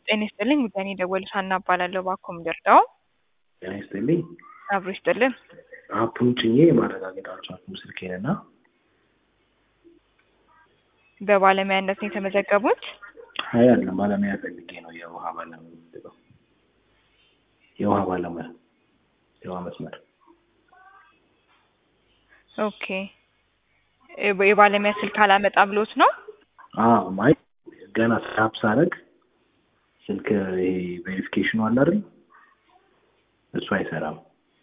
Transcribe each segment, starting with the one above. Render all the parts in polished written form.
ጤና ይስጥልኝ ጉዳኔ ደወል ሀና እባላለሁ ባኮም ደርዳው ጤና ይስጥልኝ አብሮ ይስጥልን አፑን ጭኜ ማረጋገጥ አልቻልኩም ስልኬንና በባለሙያነት ነው የተመዘገቡት? አይ አይደለም ባለሙያ ፈልጌ ነው የውሃ ባለሙያ የውሃ መስመር ኦኬ የባለሙያ ስልክ አላመጣ ብሎት ነው? ማይ ገና ስታፕ ሳረግ ስልክ ቬሪፊኬሽኑ አለ አይደል እሱ አይሰራም።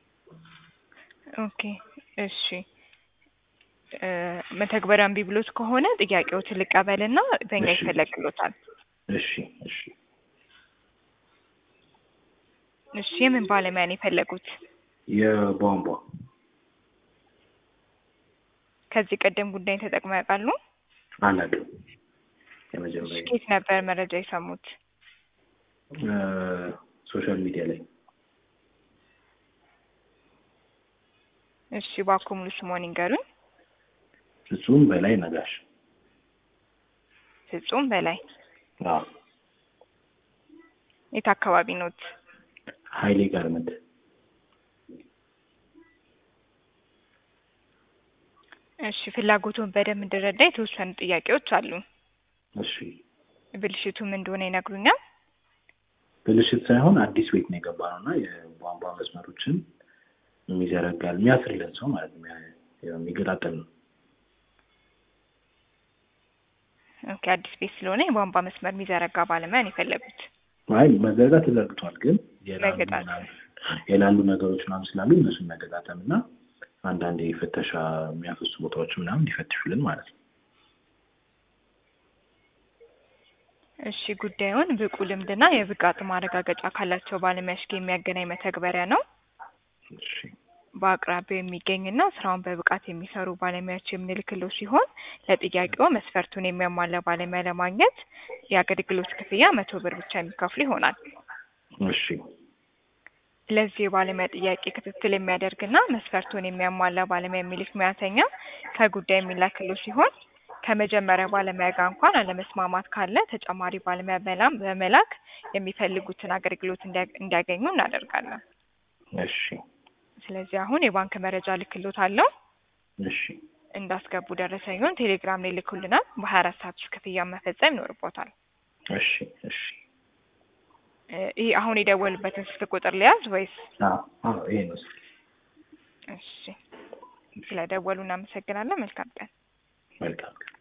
ኦኬ እሺ መተግበሪያ እምቢ ብሎት ከሆነ ጥያቄዎትን ልቀበልና በእኛ ይፈለግሎታል። እሺ የምን ባለሙያ ነው የፈለጉት? የቧንቧ ከዚህ ቀደም ጉዳይ ተጠቅመው ያውቃሉ? አላውቅም። የመጀመሪያ ከየት ነበር መረጃ የሰሙት? ሶሻል ሚዲያ ላይ። እሺ ባኮ ሙሉ ስሙን ይንገሩኝ። ፍጹም በላይ ነጋሽ። ፍጹም በላይ። አዎ። የት አካባቢ ኖት? ኃይሌ ጋርመንት። እሺ ፍላጎቱን በደንብ እንድረዳ የተወሰኑ ጥያቄዎች አሉ። እሺ ብልሽቱ ምን እንደሆነ ይነግሩኛል? ብልሽት ሳይሆን አዲስ ቤት ነው የገባነውና የቧንቧ መስመሮችን የሚዘረጋል የሚያስርልን ሰው ማለት ነው የሚገጣጠም ነው። ኦኬ አዲስ ቤት ስለሆነ የቧንቧ መስመር የሚዘረጋ ባለሙያ ነው የፈለጉት? አይ መዘርጋት ተዘርግቷል፣ ግን የላሉ ነገሮች ምናምን ስላሉ እነሱን መገጣጠምና አንዳንዴ ፍተሻ የሚያፈሱ ቦታዎች ምናምን እንዲፈትሹልን ማለት ነው። እሺ ጉዳዩን ብቁ ልምድና የብቃት ማረጋገጫ ካላቸው ባለሙያዎች ጋር የሚያገናኝ መተግበሪያ ነው። እሺ በአቅራቢያው የሚገኝና ስራውን በብቃት የሚሰሩ ባለሙያዎች የምንልክለው ሲሆን ለጥያቄው መስፈርቱን የሚያሟላ ባለሙያ ለማግኘት የአገልግሎት ክፍያ 100 ብር ብቻ የሚከፍሉ ይሆናል። እሺ ለዚህ የባለሙያ ጥያቄ ክትትል የሚያደርግና መስፈርቱን የሚያሟላ ባለሙያ የሚልክ ሙያተኛ ከጉዳይ የሚላክለው ሲሆን ከመጀመሪያ ባለሙያ ጋር እንኳን አለመስማማት ካለ ተጨማሪ ባለሙያ በመላክ የሚፈልጉትን አገልግሎት እንዲያገኙ እናደርጋለን። እሺ ስለዚህ አሁን የባንክ መረጃ ልክሎታለሁ። እሺ እንዳስገቡ ደረሰኙን ቴሌግራም ላይ ልኩልናል። በ24 ሰዓት ውስጥ ክፍያ መፈጸም ይኖርቦታል። እሺ እሺ ይሄ አሁን የደወሉበትን ስልክ ቁጥር ሊያዝ ወይስ? ይሄ ነው። እሺ ስለደወሉ እናመሰግናለን። መልካም ቀን። መልካም